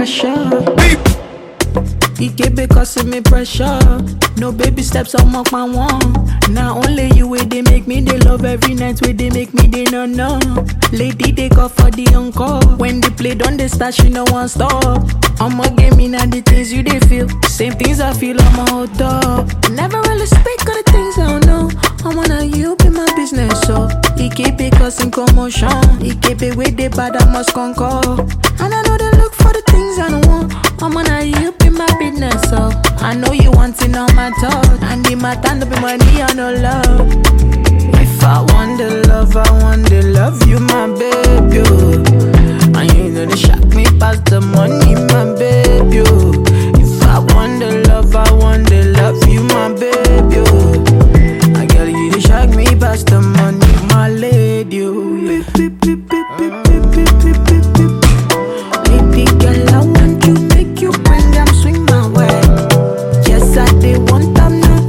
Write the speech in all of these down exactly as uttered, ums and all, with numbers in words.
pressure. He keep it causing me pressure. No baby steps, I'm up my one. Now only you way they make me they love every night where they make me they no no. Lady they call for the encore. When they play don't they start she no one stop. I'ma give me now the things you they feel. Same things I feel I'm a hold up. Never really speak of the things I don't know. I wanna you be my business so. He keep it causing commotion. He keep it with the bad I must conquer. And I know they look for the things I don't want. I'm gonna you be my business, so I know you wanting all my thoughts. And the matter no be money or no love. If I want the love, I want the love, you my baby. Oh. And you know they shock me past the money, my baby. Oh. If I want the love, I want the love, you my baby. Oh. I girl you they shock me past the money, my lady. Oh. Yeah. Beep, beep, beep, beep, beep, beep, beep, beep, beep. Lady girl, I want you. You bring them swing my way. Yes, I did want them now.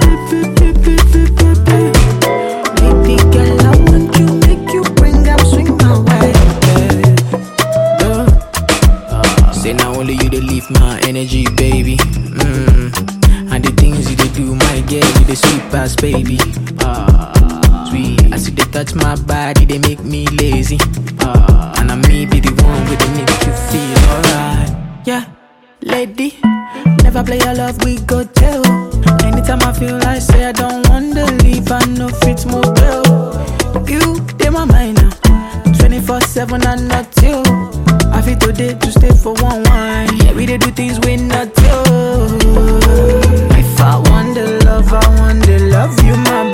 Baby girl, I want you, make you bring them swing my way. Yeah. Uh, say now only you they leave my energy, baby. Mm. And the things you they do, my girl, you they sweet past, baby. Uh, sweet. I see they touch my body, they make me lazy. Uh, and I may be the one with the make you feel alright. Yeah. Lady, never play your love, we go tell. Anytime I feel like say I don't want to leave, I know it's more real. You, they my mind now, twenty-four seven and not you. I feel today to stay for one wine. Yeah, we they do things we not you. If I want the love, I want the love, you my